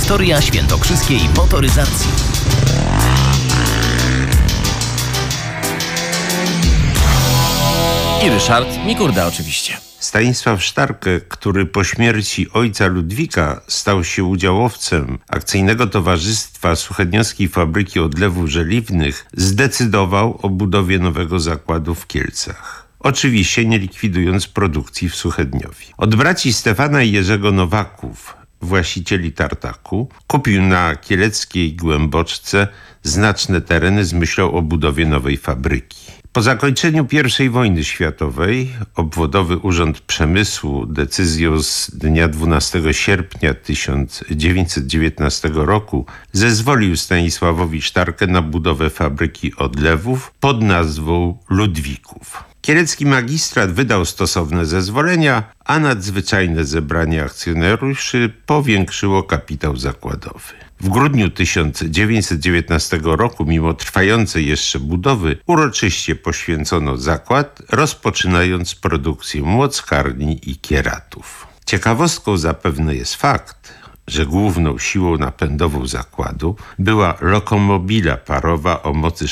Historia świętokrzyskiej motoryzacji. I Ryszard Mikurda oczywiście. Stanisław Sztarke, który po śmierci ojca Ludwika stał się udziałowcem Akcyjnego Towarzystwa Suchedniowskiej Fabryki Odlewów Żeliwnych, zdecydował o budowie nowego zakładu w Kielcach. Oczywiście nie likwidując produkcji w Suchedniowie. Od braci Stefana i Jerzego Nowaków, właścicieli tartaku, kupił na kieleckiej Głęboczce znaczne tereny z myślą o budowie nowej fabryki. Po zakończeniu I wojny światowej Obwodowy Urząd Przemysłu decyzją z dnia 12 sierpnia 1919 roku zezwolił Stanisławowi Sztarke na budowę fabryki odlewów pod nazwą Ludwików. Kielecki magistrat wydał stosowne zezwolenia, a nadzwyczajne zebranie akcjonariuszy powiększyło kapitał zakładowy. W grudniu 1919 roku, mimo trwającej jeszcze budowy, uroczyście poświęcono zakład, rozpoczynając produkcję młockarni i kieratów. Ciekawostką zapewne jest fakt, że główną siłą napędową zakładu była lokomobila parowa o mocy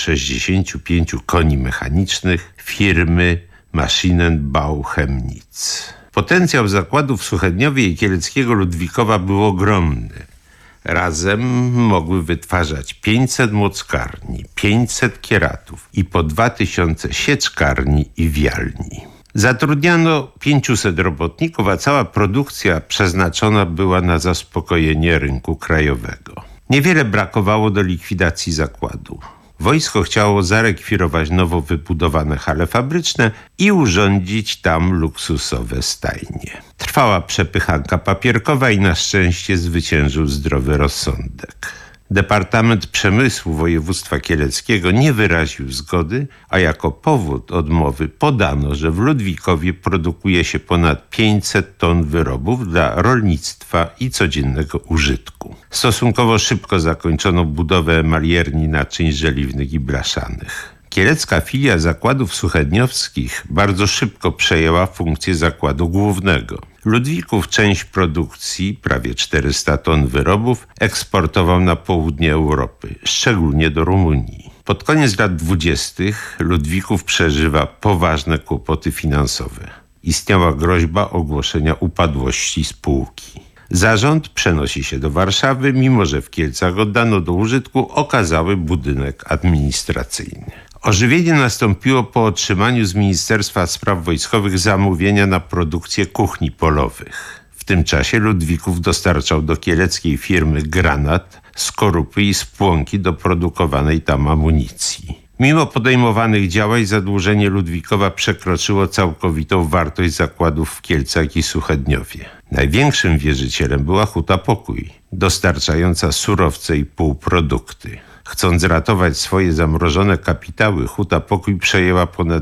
65 koni mechanicznych firmy Maschinenbau Chemnitz. Potencjał zakładu w Suchedniowie i kieleckiego Ludwikowa był ogromny. Razem mogły wytwarzać 500 młockarni, 500 kieratów i po 2000 sieczkarni i wialni. Zatrudniano 500 robotników, a cała produkcja przeznaczona była na zaspokojenie rynku krajowego. Niewiele brakowało do likwidacji zakładu. Wojsko chciało zarekwirować nowo wybudowane hale fabryczne i urządzić tam luksusowe stajnie. Trwała przepychanka papierkowa i na szczęście zwyciężył zdrowy rozsądek. Departament Przemysłu Województwa Kieleckiego nie wyraził zgody, a jako powód odmowy podano, że w Ludwikowie produkuje się ponad 500 ton wyrobów dla rolnictwa i codziennego użytku. Stosunkowo szybko zakończono budowę emalierni naczyń żeliwnych i blaszanych. Kielecka filia zakładów suchedniowskich bardzo szybko przejęła funkcję zakładu głównego. Ludwików część produkcji, prawie 400 ton wyrobów, eksportował na południe Europy, szczególnie do Rumunii. Pod koniec lat 20. Ludwików przeżywa poważne kłopoty finansowe. Istniała groźba ogłoszenia upadłości spółki. Zarząd przenosi się do Warszawy, mimo że w Kielcach oddano do użytku okazały budynek administracyjny. Ożywienie nastąpiło po otrzymaniu z Ministerstwa Spraw Wojskowych zamówienia na produkcję kuchni polowych. W tym czasie Ludwików dostarczał do kieleckiej firmy granat, skorupy i spłonki do produkowanej tam amunicji. Mimo podejmowanych działań zadłużenie Ludwikowa przekroczyło całkowitą wartość zakładów w Kielcach i Suchedniowie. Największym wierzycielem była Huta Pokój, dostarczająca surowce i półprodukty. Chcąc ratować swoje zamrożone kapitały, Huta Pokój przejęła ponad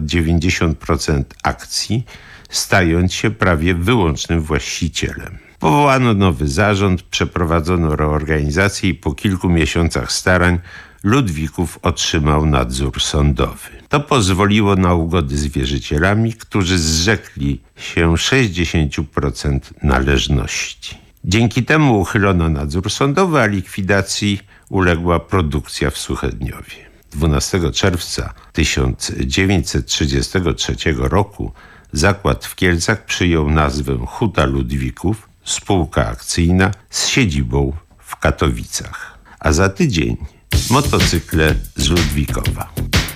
90% akcji, stając się prawie wyłącznym właścicielem. Powołano nowy zarząd, przeprowadzono reorganizację i po kilku miesiącach starań Ludwików otrzymał nadzór sądowy. To pozwoliło na ugody z wierzycielami, którzy zrzekli się 60% należności. Dzięki temu uchylono nadzór sądowy, a likwidacji uległa produkcja w Suchedniowie. 12 czerwca 1933 roku zakład w Kielcach przyjął nazwę Huta Ludwików, spółka akcyjna z siedzibą w Katowicach. A za tydzień motocykle z Ludwikowa.